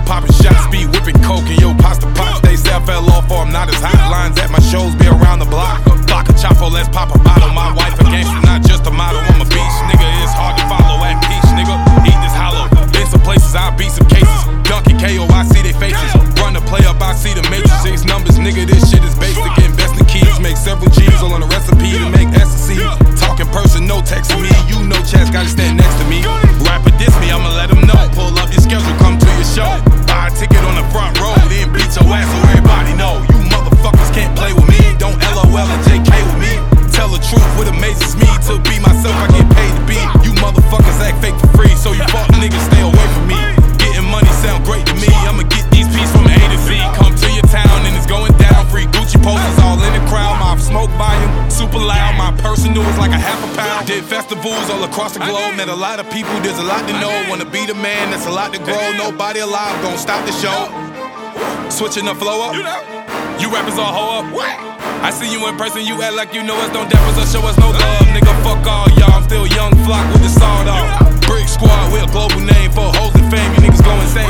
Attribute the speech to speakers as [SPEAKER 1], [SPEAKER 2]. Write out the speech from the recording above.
[SPEAKER 1] popping shots, speed whipping coke, and yo, pasta pops. They say I fell off or I'm not as hot. Lines at my shows be around the block. Block a Chapo, let's pop a bottle. My wife a gangster, not just a model. I'm a beast, nigga, it's hard to follow at peace, nigga. Eat this hollow. Been some places, I beat some cases. Dunkin' KO, I see they faces. Run the play up, I see the matrix. 6 numbers, nigga, this shit is basic. Invest in keys, make several G's all on a recipe to make S&C. Talking person, no texting me. You know Chaz gotta stand next to me. Rapper diss me, I'ma let him know. Pull up your schedule, come to your show. Buy a ticket on the front row, then beat your ass so everybody know. You motherfuckers can't play with me. Don't LOL and JK with me. Tell the truth, what amazes me. To be myself, I get paid to be. You motherfuckers act fake for free, so you fuck niggas stay away from me. Getting money sound great to me. I'ma get these pieces from A to Z. Come to your town and it's going down. Free Gucci posters all in the crowd. My smoke volume super loud. My personal is like a half a pound. Did festivals all across the globe. Met a lot of people, there's a lot to know. Wanna be the man, that's a lot to grow. Nobody alive gon' stop the show. Switching the flow up. You rappers all hoe up. I see you in person, you act like you know us. Don't dap us or show us no love. Nigga, fuck all y'all. I'm still young flock with the sawed off. Brick squad, we're a global name for hoes and fame. You niggas go insane.